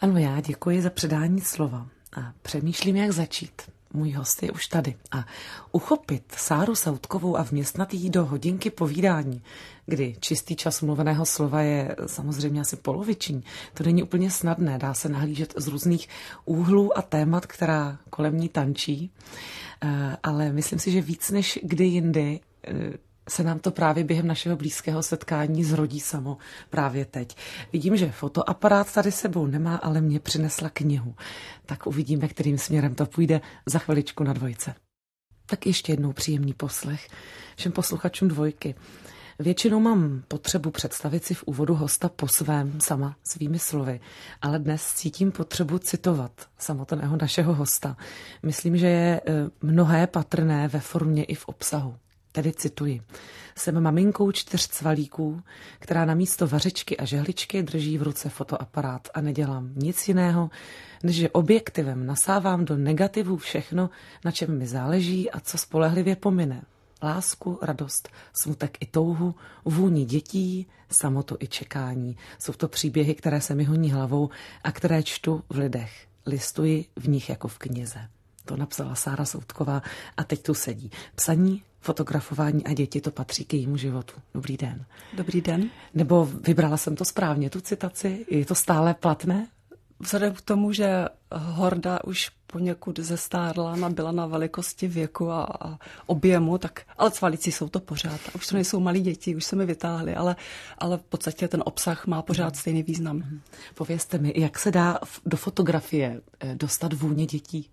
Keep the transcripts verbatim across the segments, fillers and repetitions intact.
Ano, já děkuji za předání slova a přemýšlím, jak začít. Můj host je už tady a uchopit Sáru Sautkovou a vměstnat jí do hodinky povídání, kdy čistý čas mluveného slova je samozřejmě asi poloviční. To není úplně snadné, dá se nahlížet z různých úhlů a témat, která kolem ní tančí, ale myslím si, že víc než kdy jindy se nám to právě během našeho blízkého setkání zrodí samo právě teď. Vidím, že fotoaparát tady sebou nemá, ale mě přinesla knihu. Tak uvidíme, kterým směrem to půjde za chviličku na Dvojce. Tak ještě jednou příjemný poslech všem posluchačům Dvojky. Většinou mám potřebu představit si v úvodu hosta po svém, sama svými slovy, ale dnes cítím potřebu citovat samotného našeho hosta. Myslím, že je mnohé patrné ve formě i v obsahu. Tedy cituji. Jsem maminkou čtyř cvalíků, která na místo vařečky a žehličky drží v ruce fotoaparát a nedělám nic jiného, než že objektivem nasávám do negativů všechno, na čem mi záleží a co spolehlivě pomine. Lásku, radost, smutek i touhu, vůni dětí, samotu i čekání. Jsou to příběhy, které se mi honí hlavou a které čtu v lidech. Listuji v nich jako v knize. To napsala Sára Sautková a teď tu sedí. Psaní, fotografování a děti, to patří k jejímu životu. Dobrý den. Dobrý den. Nebo vybrala jsem to správně, tu citaci? Je to stále platné? Vzhledem k tomu, že horda už poněkud zestárla, nabyla na velikosti věku a, a objemu, tak, ale cvalíci jsou to pořád. A už to nejsou malí děti, už se mi vytáhli, ale, ale v podstatě ten obsah má pořád stejný význam. Povězte mi, jak se dá do fotografie dostat vůně dětí?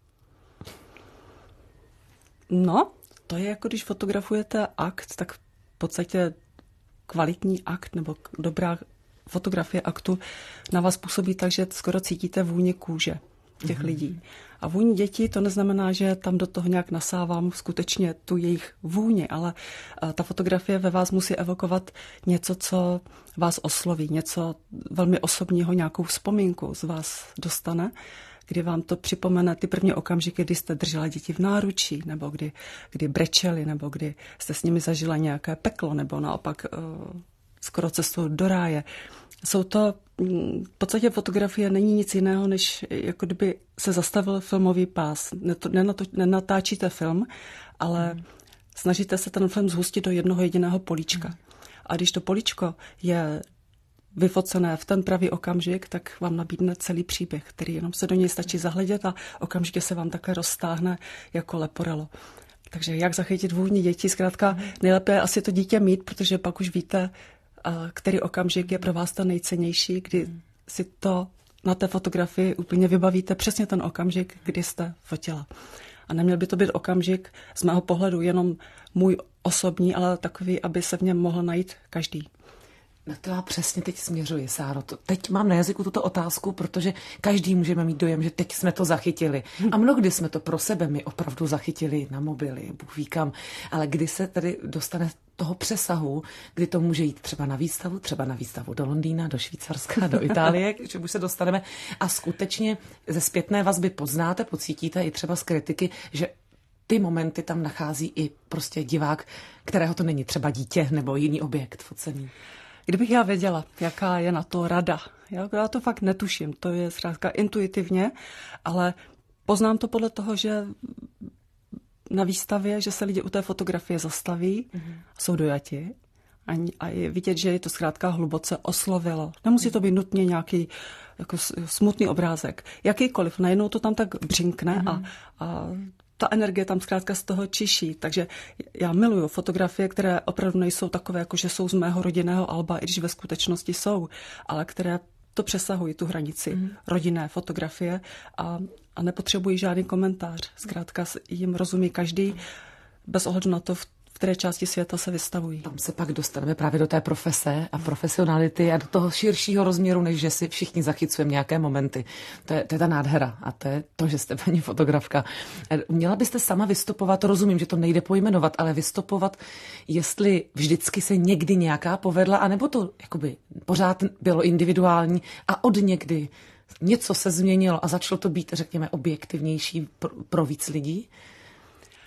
No, to je jako když fotografujete akt, tak v podstatě kvalitní akt nebo dobrá fotografie aktu na vás působí tak, že skoro cítíte vůni kůže těch mm-hmm. lidí. A vůni dětí to neznamená, že tam do toho nějak nasávám skutečně tu jejich vůni, ale ta fotografie ve vás musí evokovat něco, co vás osloví, něco velmi osobního, nějakou vzpomínku z vás dostane, kdy vám to připomene ty první okamžiky, kdy jste držela děti v náručí, nebo kdy, kdy brečeli, nebo kdy jste s nimi zažila nějaké peklo, nebo naopak uh, skoro cestu do ráje. Jsou to, v podstatě fotografie není nic jiného, než jako kdyby se zastavil filmový pás. Nenatáčíte film, ale hmm. snažíte se ten film zhustit do jednoho jediného políčka. Hmm. A když to políčko je vyfocené v ten pravý okamžik, tak vám nabídne celý příběh, který jenom se do něj stačí zahledět a okamžitě se vám také roztáhne jako leporelo. Takže jak zachytit vůni dětí? Zkrátka nejlépe je asi to dítě mít, protože pak už víte, který okamžik je pro vás ten nejcennější, kdy si to na té fotografii úplně vybavíte přesně ten okamžik, kdy jste fotila. A neměl by to být okamžik z mého pohledu jenom můj osobní, ale takový, aby se v něm mohl najít každý. Na to já přesně teď směřuji, Sáro. Teď mám na jazyku tuto otázku, protože každý můžeme mít dojem, že teď jsme to zachytili. A mnohdy jsme to pro sebe my opravdu zachytili na mobily, Bůh ví kam. Ale kdy se tady dostane toho přesahu, kdy to může jít třeba na výstavu, třeba na výstavu do Londýna, do Švýcarska, do Itálie, že už se dostaneme a skutečně ze zpětné vazby poznáte, pocítíte i třeba z kritiky, že ty momenty tam nachází i prostě divák, kterého to není třeba dítě nebo jiný objekt focený. Kdybych já věděla, jaká je na to rada, já to fakt netuším, to je zkrátka intuitivně, ale poznám to podle toho, že na výstavě, že se lidi u té fotografie zastaví, mm-hmm. jsou dojati a je vidět, že je to zkrátka hluboce oslovilo. Nemusí to být nutně nějaký jako smutný obrázek. Jakýkoliv, najednou to tam tak břinkne mm-hmm. a, a ta energie tam zkrátka z toho čiší. Takže já miluju fotografie, které opravdu nejsou takové, jako že jsou z mého rodinného alba, i když ve skutečnosti jsou, ale které to přesahují, tu hranici mm. rodinné fotografie a, a nepotřebují žádný komentář. Zkrátka jim rozumí každý, bez ohledu na to, v které části světa se vystavují. Tam se pak dostaneme právě do té profese a profesionality a do toho širšího rozměru, než že si všichni zachycujeme nějaké momenty. To je, to je ta nádhera a to je to, že jste paní fotografka. Měla byste sama vystopovat, rozumím, že to nejde pojmenovat, ale vystopovat, jestli vždycky se někdy nějaká povedla, anebo to jakoby pořád bylo individuální a od někdy něco se změnilo a začalo to být, řekněme, objektivnější pro, pro víc lidí?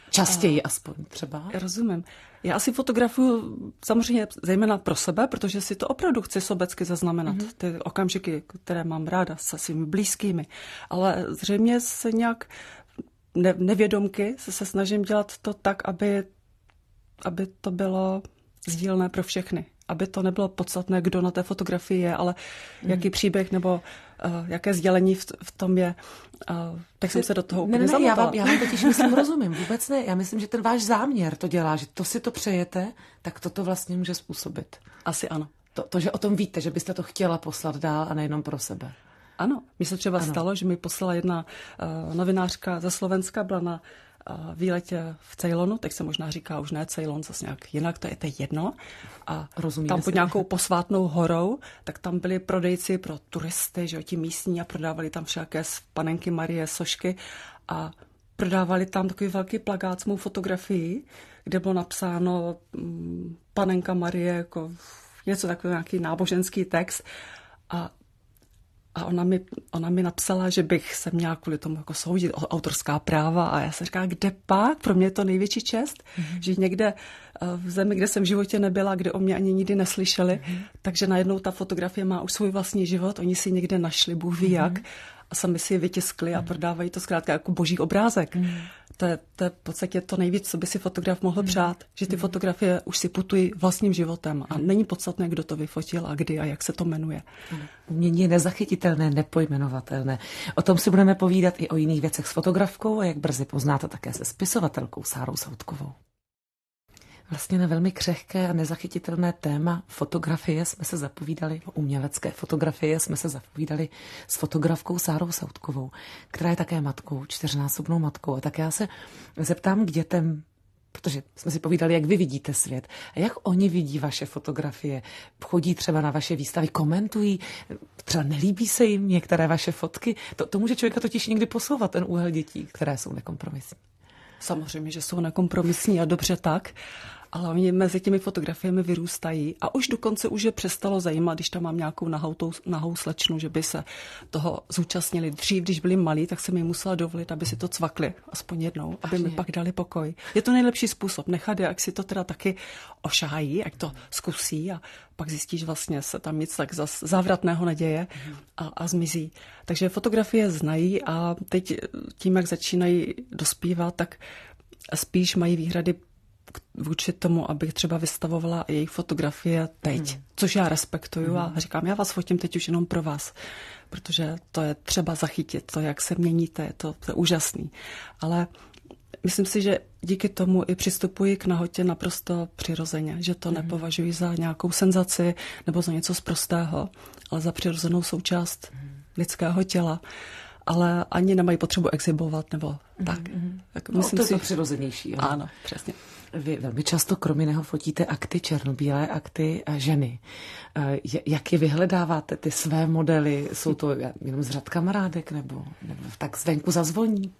Častěji a, aspoň třeba. Rozumím. Já asi fotografuju samozřejmě zejména pro sebe, protože si to opravdu chci sobecky zaznamenat. Mm-hmm. Ty okamžiky, které mám ráda se svými blízkými. Ale zřejmě se nějak ne, nevědomky se, se snažím dělat to tak, aby, aby to bylo sdílné pro všechny. Aby to nebylo podstatné, kdo na té fotografii je, ale mm. jaký příběh nebo uh, jaké sdělení v, v tom je. Uh, tak jsem se do toho úplně ne, ne, zamotala. Já vám, já vám totiž myslím, rozumím. Vůbec ne. Já myslím, že ten váš záměr to dělá, že to si to přejete, tak toto vlastně může způsobit. Asi ano. To, to, že o tom víte, že byste to chtěla poslat dál a nejenom pro sebe. Ano. Mně se třeba ano. stalo, že mi poslala jedna uh, novinářka ze Slovenska, byla na výletě v Ceylonu, teď se možná říká už ne Ceylon, zase nějak jinak, to je, to je jedno. A Rozumíme tam pod si. Nějakou posvátnou horou, tak tam byli prodejci pro turisty, že jo, ti místní a prodávali tam všaké panenky Marie, sošky a prodávali tam takový velký plakát s mou fotografií, kde bylo napsáno um, panenka Marie, jako něco takový nějaký náboženský text a A ona mi, ona mi napsala, že bych se měla kvůli tomu jako soudit o autorská práva a já jsem říkala, kde pak? Pro mě je to největší čest, mm-hmm. že někde v zemi, kde jsem v životě nebyla, kde o mě ani nikdy neslyšeli, mm-hmm. takže najednou ta fotografie má už svůj vlastní život, oni si někde našli, Bůh ví mm-hmm. jak, a sami si ji vytiskli mm-hmm. a prodávají to zkrátka jako boží obrázek. Mm-hmm. To je, to je v podstatě to nejvíc, co by si fotograf mohl přát, že ty fotografie už si putují vlastním životem a není podstatné, kdo to vyfotil a kdy a jak se to jmenuje. Umění je nezachytitelné, nepojmenovatelné. O tom si budeme povídat i o jiných věcech s fotografkou a jak brzy poznáte také se spisovatelkou Sárou Soutkovou. Vlastně na velmi křehké a nezachytitelné téma fotografie jsme se zapovídali, umělecké fotografie jsme se zapovídali s fotografkou Sárou Soutkovou, která je také matkou, čtyřnásobnou matkou. A tak já se zeptám k dětem, protože jsme si povídali, jak vy vidíte svět a jak oni vidí vaše fotografie. Chodí třeba na vaše výstavy, komentují, třeba nelíbí se jim některé vaše fotky. To, to může člověka totiž někdy posouvat, ten úhel dětí, které jsou nekompromisní. Samozřejmě, že jsou nekompromisní a dobře tak, ale oni mezi těmi fotografiemi vyrůstají a už dokonce už je přestalo zajímat, když tam mám nějakou nahou, nahou slečnu, že by se toho zúčastnili. Dřív, když byli malí, tak jsem jim musela dovolit, aby si to cvakli aspoň jednou, aby Ažně. mi pak dali pokoj. Je to nejlepší způsob, nechat je, jak si to teda taky ošahají, jak to zkusí a pak zjistíš vlastně se tam nic tak zas závratného neděje a, a zmizí. Takže fotografie znají a teď tím, jak začínají dospívat, tak spíš mají výhrady vůči tomu, abych třeba vystavovala jejich fotografie teď, hmm. což já respektuju hmm. a říkám, já vás fotím teď už jenom pro vás, protože to je třeba zachytit, to, jak se měníte, je to, to je úžasný. Ale myslím si, že díky tomu i přistupuji k nahotě naprosto přirozeně, že to hmm. nepovažuji za nějakou senzaci nebo za něco sprostého, ale za přirozenou součást hmm. lidského těla. Ale ani nemají potřebu exhibovat nebo mm-hmm. tak. tak no, myslím to je si... to přirozenější. Ale... Ano, přesně. Vy velmi často kromě jiného fotíte akty, černobílé akty a ženy. Jak je vyhledáváte, ty své modely? Jsou to jenom z řad kamarádek nebo, nebo tak zvenku zazvoní?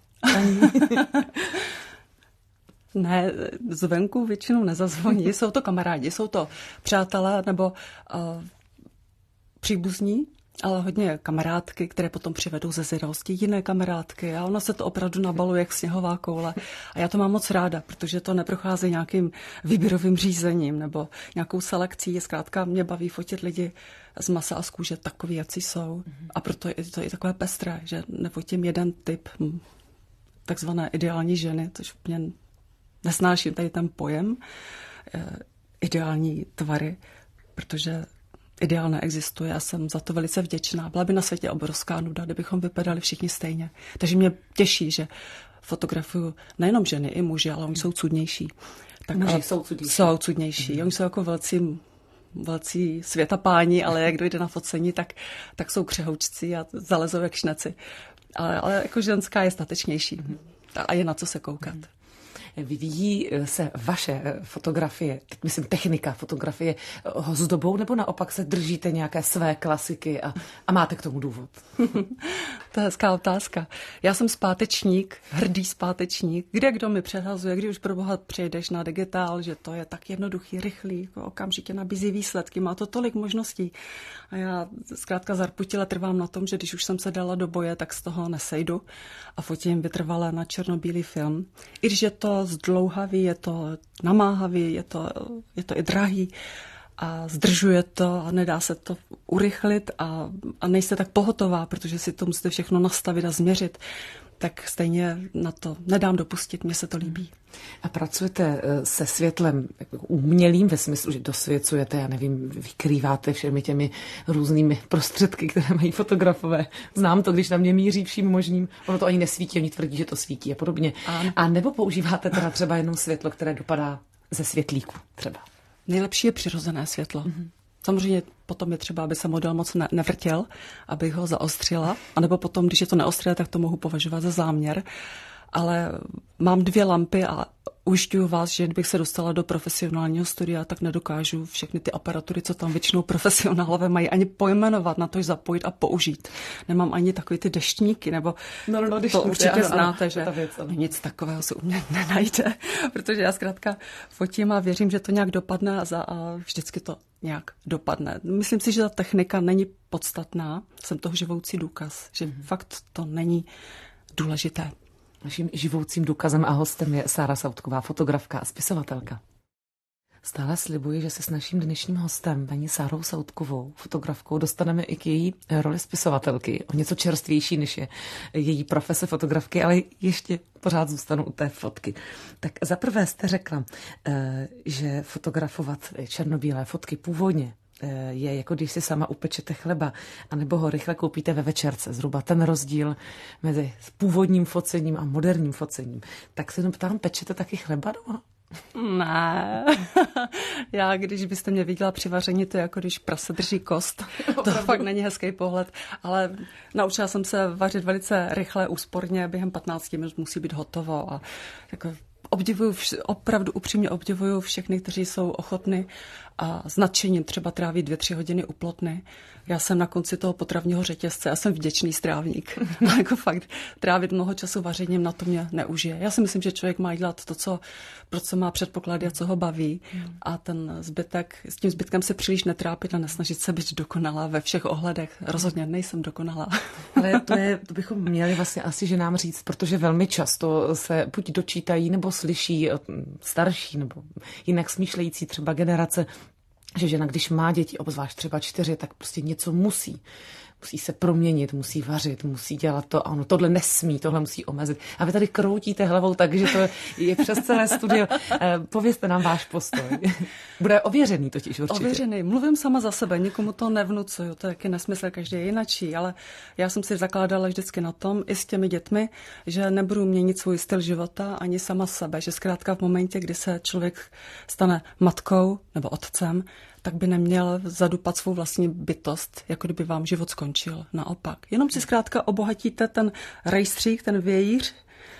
Ne, zvenku většinou nezazvoní. Jsou to kamarádi, jsou to přátelé nebo uh, příbuzní, ale hodně kamarádky, které potom přivedou ze zvědavosti jiné kamarádky a ono se to opravdu nabaluje jak sněhová koule. A já to mám moc ráda, protože to neprochází nějakým výběrovým řízením nebo nějakou selekcí. Zkrátka mě baví fotit lidi z masa a z kůže takový, jací jsou. A proto je to i takové pestré, že nefotím jeden typ takzvané ideální ženy, což úplně nesnáším tady ten pojem, ideální tvary, protože ideál neexistuje a jsem za to velice vděčná. Byla by na světě obrovská nuda, kdybychom vypadali všichni stejně. Takže mě těší, že fotografuju nejenom ženy, i muži, ale oni jsou cudnější. Tak muži jsou cudnější. Jsou cudnější. Mm. Oni jsou jako velcí, velcí světapáni, ale jak dojde na focení, tak, tak jsou křehoučci a zalezou jak šneci. Ale, ale jako ženská je statečnější. Mm. A je na co se koukat. Mm. Vyvíjí se vaše fotografie, teď myslím technika fotografie, ozdobou, nebo naopak se držíte nějaké své klasiky a, a máte k tomu důvod? To je hezká otázka. Já jsem zpátečník, hrdý zpátečník. Kde kdo mi předhazuje, kdy už pro boha přejdeš na digitál, že to je tak jednoduchý, rychlý, jako okamžitě nabízí výsledky, má to tolik možností. A já zkrátka zarputile trvám na tom, že když už jsem se dala do boje, tak z toho nesejdu a fotím vytrvalé na černobílý film. I když je to to zdlouhavý, je to namáhavý, je to, je to i drahý a zdržuje to a nedá se to urychlit a, a nejste tak pohotová, protože si to musíte všechno nastavit a změřit, tak stejně na to nedám dopustit, mně se to líbí. A pracujete se světlem umělým ve smyslu, že dosvěcujete, já nevím, vykrýváte všemi těmi různými prostředky, které mají fotografové. Znám to, když na mě míří vším možným, ono to ani nesvítí, oni tvrdí, že to svítí a podobně. Ano. A nebo používáte teda třeba jenom světlo, které dopadá ze světlíku třeba? Nejlepší je přirozené světlo. Mm-hmm. Samozřejmě potom je třeba, aby se model moc ne- nevrtěl, abych ho zaostřila, anebo potom, když je to neostré, tak to mohu považovat za záměr. Ale mám dvě lampy a ujišťuju vás, že kdybych se dostala do profesionálního studia, tak nedokážu všechny ty aparatury, co tam většinou profesionálové mají, ani pojmenovat, na to zapojit a použít. Nemám ani takový ty deštníky, nebo no, no, no, to určitě ano, znáte, ano, že věc, nic takového se u mě nenajde, protože já zkrátka fotím a věřím, že to nějak dopadne a, za, a vždycky to nějak dopadne. Myslím si, že ta technika není podstatná, jsem toho živoucí důkaz, že mm-hmm. fakt to není důležité. Naším živoucím důkazem a hostem je Sára Sautková, fotografka a spisovatelka. Stále slibuji, že se s naším dnešním hostem, paní Sárou Sautkovou, fotografkou, dostaneme i k její roli spisovatelky. O něco čerstvější, než je její profese fotografky, ale ještě pořád zůstanu u té fotky. Tak zaprvé jste řekla, že fotografovat černobílé fotky původně je jako když si sama upečete chleba, anebo ho rychle koupíte ve večerce. Zhruba ten rozdíl mezi původním focením a moderním focením. Tak se jenom ptám, pečete taky chleba doma? Ne. Já, když byste mě viděla při vaření, to je jako když prase drží kost. To fakt není hezký pohled, ale naučila jsem se vařit velice rychle, úsporně, během patnácti minut musí být hotovo a jako obdivuju, opravdu upřímně obdivuju všechny, kteří jsou ochotni a s nadšením třeba tráví dvě, tři hodiny u plotny. Já jsem na konci toho potravního řetězce, já jsem vděčný strávník. A jako fakt trávit mnoho času vařením, na to mě neužije. Já si myslím, že člověk má dělat to, co, pro co má předpoklady a co ho baví. A ten zbytek, s tím zbytkem se příliš netrápit a nesnažit se být dokonalá ve všech ohledech. Rozhodně nejsem dokonalá. Ale to, je, to bychom měli vlastně asi ženám říct, protože velmi často se buď dočítají nebo slyší starší nebo jinak smýšlející třeba generace, že žena, když má děti, obzvlášť třeba čtyři, tak prostě něco musí. Musí se proměnit, musí vařit, musí dělat to a ono tohle nesmí, tohle musí omezit. A vy tady kroutíte hlavou tak, že to je přes celé studio. Povězte nám váš postoj. Bude ověřený totiž určitě. Ověřený. Mluvím sama za sebe, nikomu to nevnucuju, to je taky nesmysl, každý je jinačí, ale já jsem si zakládala vždycky na tom, i s těmi dětmi, že nebudu měnit svůj styl života ani sama sebe, že zkrátka v momentě, kdy se člověk stane matkou nebo otcem, tak by neměl zadupat svou vlastní bytost, jako kdyby vám život skončil. Naopak. Jenom si zkrátka obohatíte ten rejstřík, ten vějíř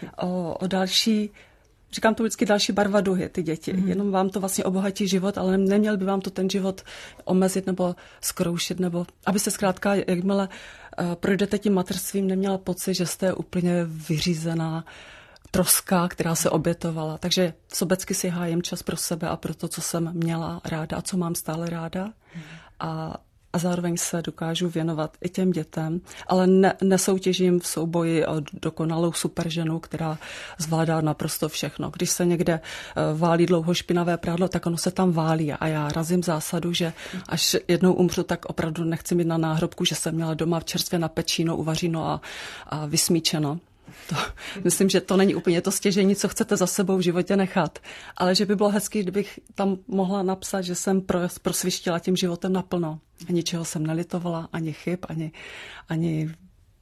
o, o další, říkám to vždycky, další barva duhy, ty děti. Mm-hmm. Jenom vám to vlastně obohatí život, ale neměl by vám to ten život omezit nebo zkroušit, nebo aby se zkrátka, jakmile uh, projdete tím mateřstvím, neměla pocit, že jste úplně vyřízená troska, která se obětovala. Takže sobecky si hájím čas pro sebe a pro to, co jsem měla ráda a co mám stále ráda. Hmm. A, a zároveň se dokážu věnovat i těm dětem, ale ne, nesoutěžím v souboji o dokonalou superženu, která zvládá naprosto všechno. Když se někde válí dlouho špinavé prádlo, tak ono se tam válí a já razím zásadu, že až jednou umřu, tak opravdu nechci mít na náhrobku, že jsem měla doma čerstvě napečíno, uvaříno a, a vysmíčeno. To, myslím, že to není úplně to stěžení, co chcete za sebou v životě nechat. Ale že by bylo hezký, kdybych tam mohla napsat, že jsem prosvištila tím životem naplno. A ničeho jsem nelitovala, ani chyb, ani, ani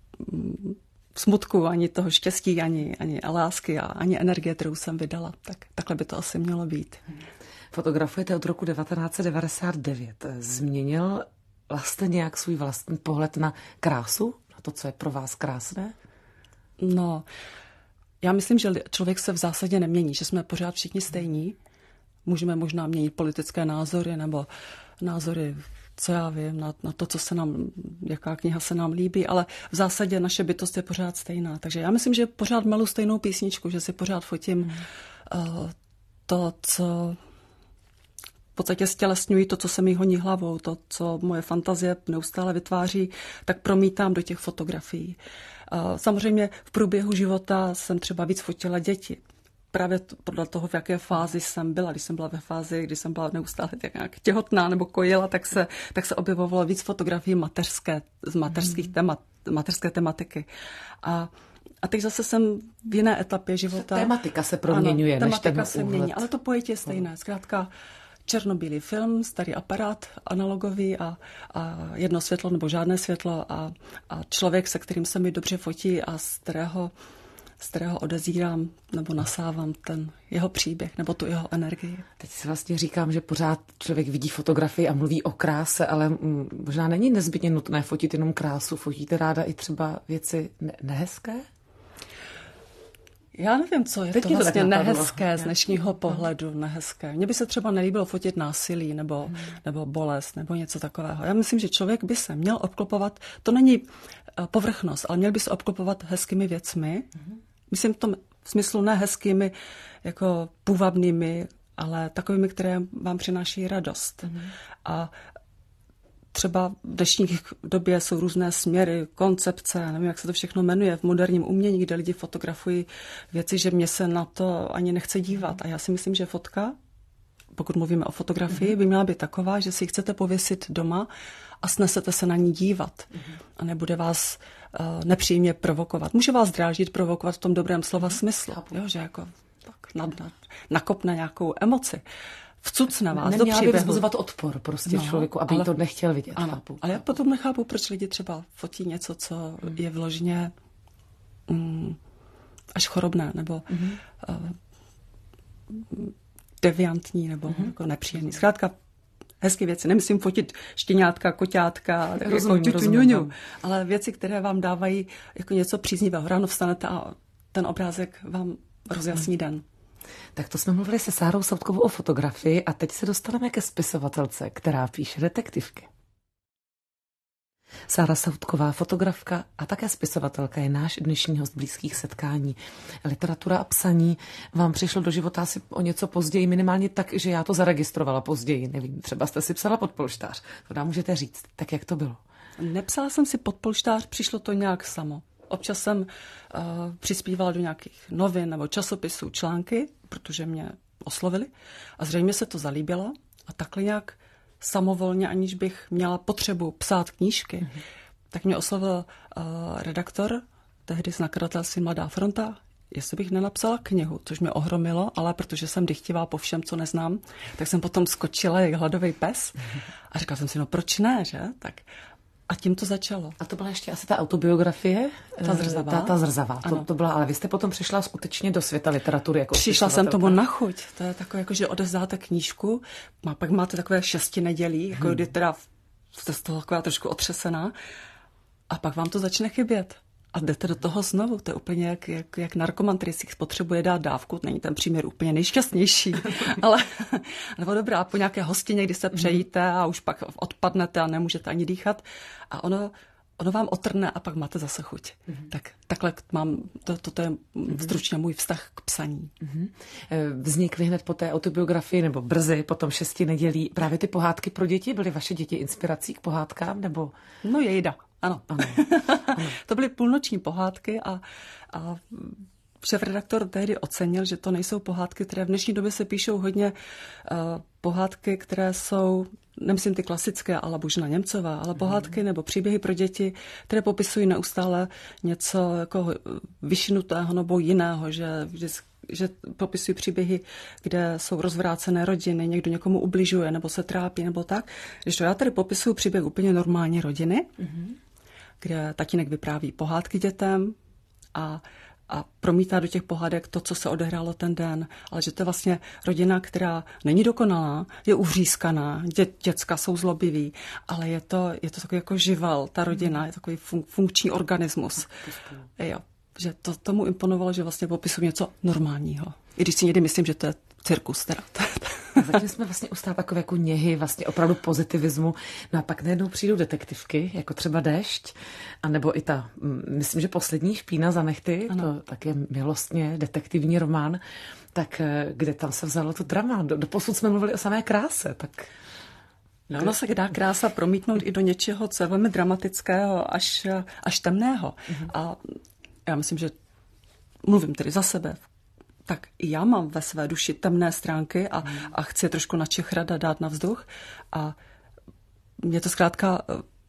smutku, ani toho štěstí, ani, ani lásky a ani energie, kterou jsem vydala. Tak, takhle by to asi mělo být. Fotografujete od roku devatenáct set devadesát devět. Změnil vlastně nějak svůj vlastní pohled na krásu? Na to, co je pro vás krásné? No, já myslím, že člověk se v zásadě nemění, že jsme pořád všichni stejní. Můžeme možná měnit politické názory nebo názory, co já vím, na, na to, co se nám, jaká kniha se nám líbí, ale v zásadě naše bytost je pořád stejná. Takže já myslím, že pořád melu stejnou písničku, že si pořád fotím hmm. uh, to, co v podstatě stělesňují, to, co se mi honí hlavou, to, co moje fantazie neustále vytváří, tak promítám do těch fotografií. Samozřejmě v průběhu života jsem třeba víc fotila děti. právě podle toho, v jaké fázi jsem byla. Když jsem byla ve fázi, kdy jsem byla neustále tak nějak těhotná nebo kojila, tak se, tak se objevovalo víc fotografií mateřské, z mateřských témat, mateřské tematiky. A A teď zase jsem v jiné etapě života. Tématika se proměňuje, ano, než ten tematika se úhled. mění, ale to pojetí je stejné. Zkrátka černobílý film, starý aparát analogový a, a jedno světlo nebo žádné světlo a, a člověk, se kterým se mi dobře fotí a z kterého, z kterého odezírám nebo nasávám ten jeho příběh nebo tu jeho energii. Teď si vlastně říkám, že pořád člověk vidí fotografii a mluví o kráse, ale možná není nezbytně nutné fotit jenom krásu. Fotíte ráda i třeba věci ne- nehezké? Já nevím, co je Teď to to vlastně tak nehezké z dnešního pohledu, nehezké. Mně by se třeba nelíbilo fotit násilí nebo, hmm. nebo bolest nebo něco takového. Já myslím, že člověk by se měl obklopovat, to není povrchnost, ale měl by se obklopovat hezkými věcmi. Hmm. Myslím v tom v smyslu ne hezkými, jako půvabnými, ale takovými, které vám přináší radost. Hmm. A třeba v dnešní době jsou různé směry, koncepce, nevím, jak se to všechno jmenuje, v moderním umění, kde lidi fotografují věci, že mě se na to ani nechce dívat. A já si myslím, že fotka, pokud mluvíme o fotografii, by měla být taková, že si ji chcete pověsit doma a snesete se na ní dívat. A nebude vás uh, nepříjemně provokovat. Může vás dráždit, provokovat v tom dobrém slova smyslu. Jo, že jako tak nad, nad, nakopne nějakou emoci. Vcucne vás do příběhu. Neměla by vzbuzovat odpor prostě no, člověku, aby ale, to nechtěl vidět. Ano, chápu. Ale já potom nechápu, proč lidi třeba fotí něco, co hmm. je vložně mm, až chorobné, nebo hmm. uh, deviantní, nebo hmm. jako nepříjemný. Zkrátka hezké věci. Nemyslím fotit štěňátka, koťátka, rozumím, jako ťuťuňuňu, ale věci, které vám dávají jako něco příznivého. Ráno vstanete a ten obrázek vám rozjasní hmm. den. Tak to jsme mluvili se Sárou Soutkovou o fotografii a teď se dostaneme ke spisovatelce, která píše detektivky. Sára Soutková, fotografka a také spisovatelka, je náš dnešní host Blízkých setkání. Literatura a psaní vám přišlo do života asi o něco později, minimálně tak, že já to zaregistrovala později. Nevím, třeba jste si psala pod polštář. To nám můžete říct, tak jak to bylo? Nepsala jsem si pod polštář, přišlo to nějak samo. Občas jsem uh, přispívala do nějakých novin nebo časopisů články, protože mě oslovili a zřejmě se to zalíbilo a takhle nějak samovolně, aniž bych měla potřebu psát knížky, mm-hmm. tak mě oslovil uh, redaktor, tehdy z nakladatelství Mladá fronta, jestli bych nenapsala knihu, což mě ohromilo, ale protože jsem dychtivá po všem, co neznám, tak jsem potom skočila jak hladový pes mm-hmm. a říkala jsem si, no proč ne, že? Tak a tím to začalo. A to byla ještě asi ta autobiografie? Ta zrzavá. Ta, ta zrzavá. To, to byla, ale vy jste potom přišla skutečně do světa literatury. Jako Přišla jsem tomu na chuť. To je takové, jako, že odevzdáte knížku, a pak máte takové šesti nedělí, jako hmm. kdy teda jste z toho taková trošku otřesená a pak vám to začne chybět. A jdete do toho znovu. To je úplně jak, jak, jak narkoman, který si potřebuje dát dávku. Není ten příměr úplně nejšťastnější. ale nebo dobrá, po nějaké hostině, kdy se přejíte a už pak odpadnete a nemůžete ani dýchat. A ono, ono vám otrne a pak máte zase chuť. Mm-hmm. Tak takhle mám, to, toto je stručně můj vztah k psaní. Mm-hmm. Vznikly hned po té autobiografii, nebo brzy, potom šesti nedělí, právě ty pohádky pro děti? Byly vaše děti inspirací k pohádkám? Nebo... No jejda. Ano. ano. ano. To byly půlnoční pohádky a, a šéfredaktor tehdy ocenil, že to nejsou pohádky, které v dnešní době se píšou hodně uh, pohádky, které jsou, nemyslím ty klasické, ale Božena Němcová, ale pohádky mm. nebo příběhy pro děti, které popisují neustále něco jako vyšinutého nebo jiného, že že popisují příběhy, kde jsou rozvrácené rodiny, někdo někomu ubližuje nebo se trápí nebo tak. Když to já tady popisuju příběh úplně normální rodiny, mm-hmm. kde tatínek vypráví pohádky dětem a, a promítá do těch pohádek to, co se odehrálo ten den, ale že to je vlastně rodina, která není dokonalá, je uvřískaná, dě, děcka jsou zlobiví, ale je to, je to takový jako živel, ta rodina, je takový fun, funkční organismus. Jo. Že to tomu imponovalo, že vlastně popisuju něco normálního. I když si někdy myslím, že to je cirkus teda. Zatím jsme vlastně ustát takové jako něhy, vlastně opravdu pozitivismu. No a pak najednou přijdou detektivky, jako třeba Déšť, anebo i ta, myslím, že Poslední špína za nehty, ano. To tak je milostně detektivní román. Tak kde tam se vzalo to drama? Do, doposud jsme mluvili o samé kráse, tak... No, ono se dá krása promítnout i do něčeho, co je velmi dramatického, až, až temného. Mhm. A já myslím, že mluvím tedy za sebe. tak i já mám ve své duši temné stránky a, hmm. a chci je trošku načechrat a dát na vzduch. A mě to zkrátka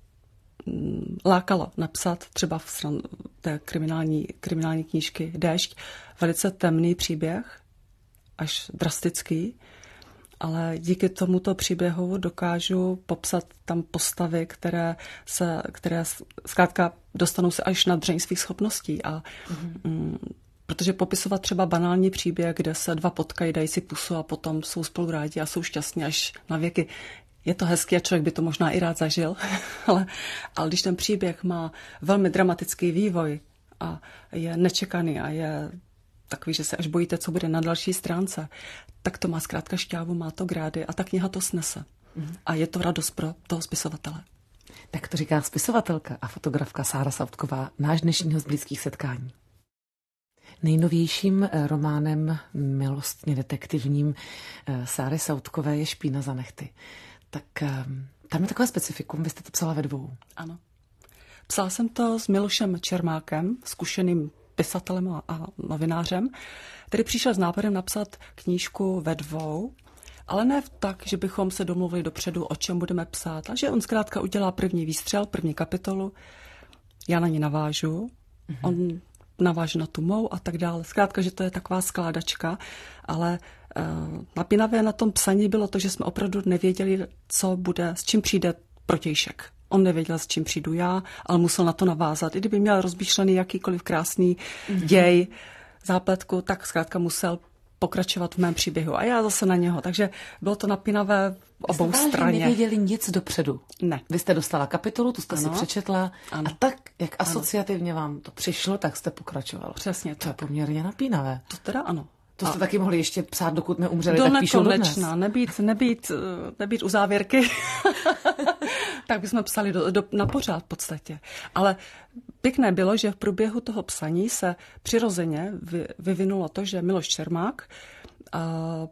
lákalo napsat třeba v stran té kriminální, kriminální knížky Déšť velice temný příběh, až drastický, ale díky tomuto příběhu dokážu popsat tam postavy, které se, které zkrátka dostanou se až na dřeň svých schopností. A mm-hmm. protože popisovat třeba banální příběh, kde se dva potkají, dají si pusu a potom jsou spolu rádi a jsou šťastní až na věky. Je to hezký a člověk by to možná i rád zažil, ale, ale když ten příběh má velmi dramatický vývoj a je nečekaný a je takový, že se až bojíte, co bude na další stránce, tak to má zkrátka šťávu, má to grády a ta kniha to snese. Mm. A je to radost pro toho spisovatele. Tak to říká spisovatelka a fotografka Sára Sautková, náš dnešního z blízkých setkání. Nejnovějším románem milostně detektivním Sáry Sautkové je Špína za nehty. Tak tam je takové specifikum, vy jste to psala ve dvou. Ano. Psala jsem to s Milošem Čermákem, zkušeným pisatelem a novinářem, který přišel s nápadem napsat knížku ve dvou, ale ne tak, že bychom se domluvili dopředu, o čem budeme psát, a že on zkrátka udělá první výstřel, první kapitolu, já na ní navážu, mm-hmm. on naváže na tu mou a tak dále. Zkrátka, že to je taková skládačka, ale uh, napínavé na tom psaní bylo to, že jsme opravdu nevěděli, co bude, s čím přijde protějšek. On nevěděl, s čím přijdu já, ale musel na to navázat. I kdyby měl rozmýšlený jakýkoliv krásný mm-hmm. děj, zápletku, tak zkrátka musel pokračovat v mém příběhu. A já zase na něho. Takže bylo to napínavé obou straně. Nevěděli nic dopředu. Ne. Vy jste dostala kapitolu, tu jste ano. si přečetla ano. a tak, jak ano. asociativně vám to přišlo, tak jste pokračovala. Přesně to. To je poměrně napínavé. To teda ano. To jste a taky mohli ještě psát, dokud neumřeli, do tak píšou dodnes. Nekonečna, nebýt, nebýt, nebýt u závěrky, tak bychom psali do, do, na pořád v podstatě. Ale pěkné bylo, že v průběhu toho psaní se přirozeně vy, vyvinulo to, že Miloš Čermák a,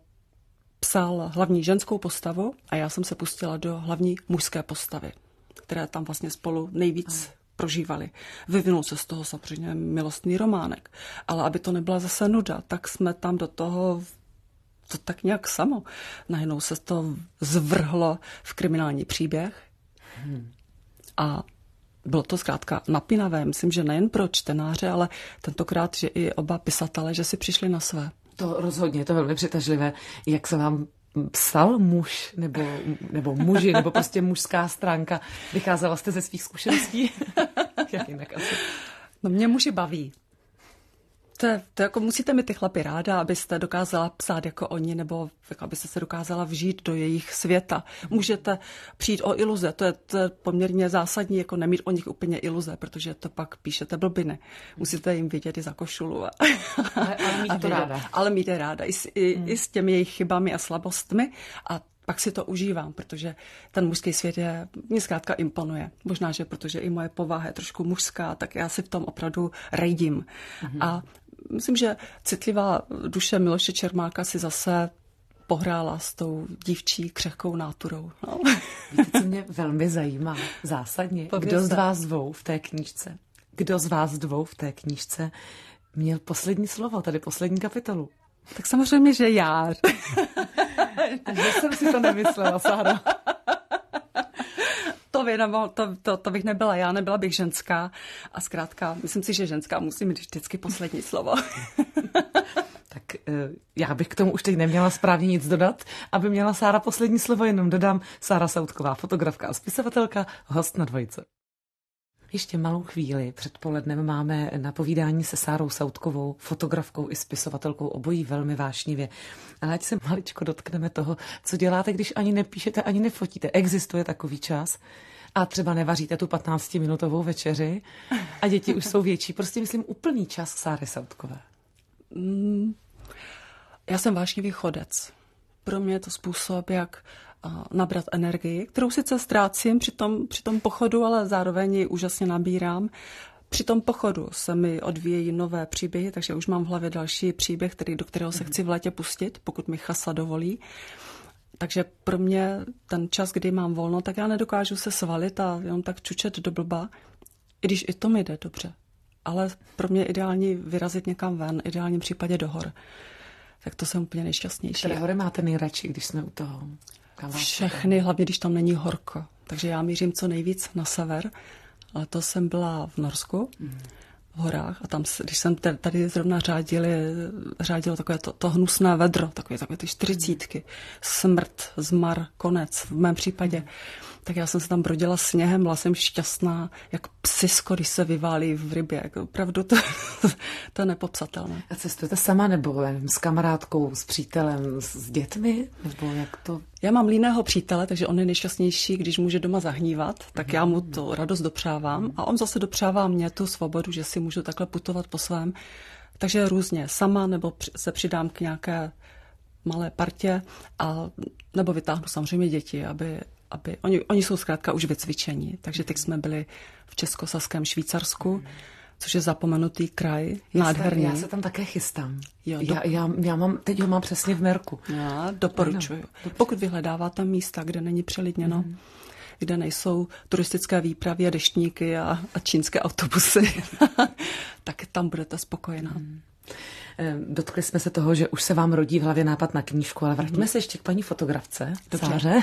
psal hlavní ženskou postavu a já jsem se pustila do hlavní mužské postavy, které tam vlastně spolu nejvíc prožívali. Vyvinul se z toho samozřejmě milostný románek. Ale aby to nebyla zase nuda, tak jsme tam do toho to tak nějak samo. Najednou se to zvrhlo v kriminální příběh. Hmm. A bylo to zkrátka napínavé. Myslím, že nejen pro čtenáře, ale tentokrát, že i oba pisatele, že si přišli na své. To rozhodně, je to velmi přitažlivé. Jak se vám psal muž, nebo, nebo muži, nebo prostě mužská stránka? Vycházela jste ze svých zkušeností? Jak jinak asi? No mě muži baví. To, je, to jako musíte mít ty chlapy ráda, abyste dokázala psát jako oni, nebo jako abyste se dokázala vžít do jejich světa. Můžete přijít o iluze, to je, to je poměrně zásadní, jako nemít o nich úplně iluze, protože to pak píšete blbiny. Musíte jim vidět i za košulu. A, ale, ale mít to ráda. Ale mít je ráda, i s, i, hmm. i s těmi jejich chybami a slabostmi a pak si to užívám, protože ten mužský svět je, mě zkrátka imponuje. Možná, že protože i moje povaha je trošku mužská, tak já si v tom opravdu rejdím. Mm-hmm. A myslím, že citlivá duše Miloše Čermáka si zase pohrála s tou dívčí křehkou náturou. No. Víte, co mě velmi zajímá zásadně? Povězte. Kdo z vás dvou v té knížce, kdo z vás dvou v té knížce měl poslední slovo, tady poslední kapitolu? Tak samozřejmě, že já. A že jsem si to nemyslela, Sáro. To, by nemohl, to, to, to bych nebyla já, nebyla bych ženská. A zkrátka, myslím si, že ženská musí mít vždycky poslední slovo. Tak já bych k tomu už teď neměla správně nic dodat, aby měla Sára poslední slovo, jenom dodám Sára Sautková, fotografka a spisovatelka, host na Dvojce. Ještě malou chvíli před polednem máme na povídání se Sárou Sautkovou, fotografkou i spisovatelkou, obojí velmi vášnivě. Ale ať se maličko dotkneme toho, co děláte, když ani nepíšete, ani nefotíte. Existuje takový čas a třeba nevaříte tu patnáctiminutovou večeři a děti už jsou větší. Prostě myslím úplný čas Sáry Sautkové. Mm, já jsem vášnivý chodec. Pro mě je to způsob, jak nabrat energii, kterou sice ztrácím při tom, při tom pochodu, ale zároveň ji úžasně nabírám. Při tom pochodu se mi odvíjejí nové příběhy, takže už mám v hlavě další příběh, který, do kterého se chci v létě pustit, pokud mi chasa dovolí. Takže pro mě ten čas, kdy mám volno, tak já nedokážu se svalit a jenom tak čučet do blba, i když i to mi jde dobře. Ale pro mě je ideální vyrazit někam ven, v ideálním případě do hor. tak to jsem úplně nejšťastnější. Které hory máte nejradši, když jsme u toho? Všechny, hlavně když tam není horko. Takže já mířím co nejvíc na sever. Ale to jsem byla v Norsku, mm. v horách, a tam, když jsem tady zrovna řádili, řádilo takové to, to hnusné vedro, takové, takové ty čtyřicítky, smrt, zmar, konec v mém případě. Tak já jsem se tam brodila sněhem, byla jsem šťastná, jak psisko, když se vyválí v rybě. Jako opravdu to, to je nepopsatelné. A cestujete sama, nebo nevím, s kamarádkou, s přítelem, s dětmi? Nebo jak to? Já mám líného přítele, takže on je nejšťastnější, když může doma zahnívat, tak já mu to radost dopřávám. A on zase dopřává mě tu svobodu, že si můžu takhle putovat po svém. Takže různě sama, nebo se přidám k nějaké malé partě, a, nebo vytáhnu samozřejmě děti, aby... Aby, oni, oni jsou zkrátka už vycvičení, takže teď jsme byli v Českosaském Švýcarsku, což je zapomenutý kraj, nádherný. Já se tam také chystám. Jo, do... já, já, já mám, teď ho mám přesně v merku. Já doporučuju. Ano, pokud vyhledáváte místa, kde není přelidněno, mm. kde nejsou turistické výpravy a deštníky a, a čínské autobusy, tak tam budete spokojená. Mm. Dotkli jsme se toho, že už se vám rodí v hlavě nápad na knížku, ale vraťme mm. se ještě k paní fotografce, Sáře.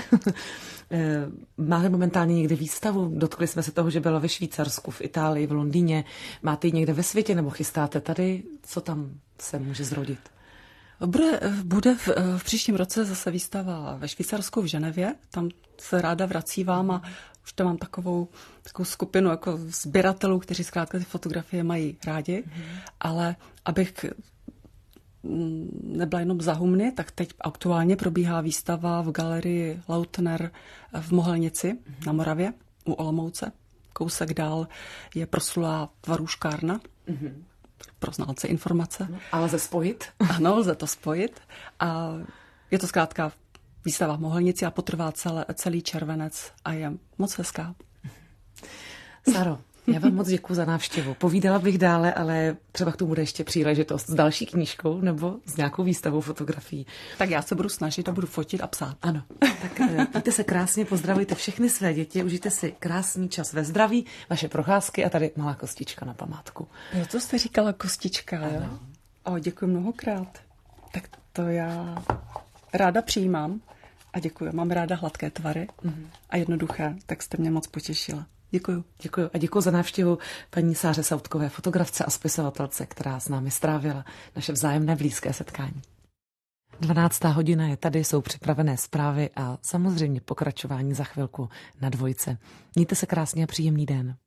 Máte momentálně někde výstavu? Dotkli jsme se toho, že byla ve Švýcarsku, v Itálii, v Londýně. Máte ji někde ve světě nebo chystáte tady? Co tam se může zrodit? Bude, bude v, v příštím roce zase výstava ve Švýcarsku v Ženevě. Tam se ráda vracívám a už tam mám takovou, takovou skupinu jako sběratelů, kteří zkrátka ty fotografie mají rádi, mm. ale abych nebyla jenom za humny, tak teď aktuálně probíhá výstava v galerii Lautner v Mohelnici mm. na Moravě u Olomouce. Kousek dál je proslulá tvarůžkárna. Mm. Pro znalce informace. No, ale lze spojit? Ano, lze to spojit. A je to zkrátka výstava v Mohelnici a potrvá celé, celý červenec a je moc hezká. Sáro, já vám moc děkuji za návštěvu. Povídala bych dále, ale třeba k tomu bude ještě příležitost s další knížkou nebo s nějakou výstavou fotografií. Tak já se budu snažit a budu fotit a psát. Ano, tak mějte se krásně, pozdravujte všechny své děti, užijte si krásný čas ve zdraví, vaše procházky a tady malá kostička na památku. Jo, to jste říkala kostička, jo? O, děkuji mnohokrát. Tak to já ráda přijímám a děkuji. Mám ráda hladké tvary mm. a jednoduché, tak jste mě moc potěšila. Děkuju. Děkuju a děkuju za návštěvu paní Sáře Sautkové, fotografce a spisovatelce, která s námi strávila naše vzájemné blízké setkání. dvanáctá hodina je tady, jsou připravené zprávy a samozřejmě pokračování za chvilku na dvojce. Mějte se krásně a příjemný den.